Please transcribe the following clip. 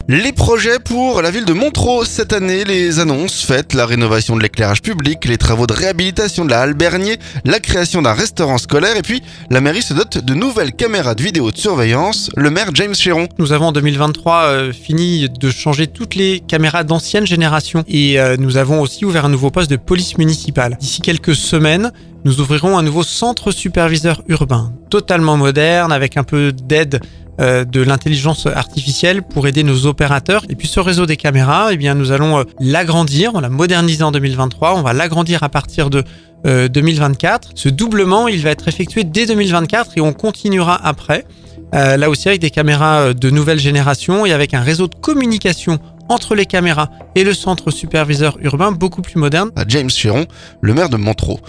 Les projets pour la ville de Montreux cette année, les annonces faites, la rénovation de l'éclairage public, les travaux de réhabilitation de la halle Bernier, la création d'un restaurant scolaire et puis la mairie se dote de nouvelles caméras de vidéo de surveillance, le maire James Chéron. Nous avons en 2023 fini de changer toutes les caméras d'ancienne génération et nous avons aussi ouvert un nouveau poste de police municipale. D'ici quelques semaines, nous ouvrirons un nouveau centre superviseur urbain, totalement moderne, avec un peu d'aide de l'intelligence artificielle pour aider nos opérateurs. Et puis ce réseau des caméras, nous allons l'agrandir, on l'a modernisé en 2023, on va l'agrandir à partir de 2024. Ce doublement, il va être effectué dès 2024 et on continuera après. Là aussi avec des caméras de nouvelle génération et avec un réseau de communication entre les caméras et le centre superviseur urbain beaucoup plus moderne. À James Chéron, le maire de Montreux.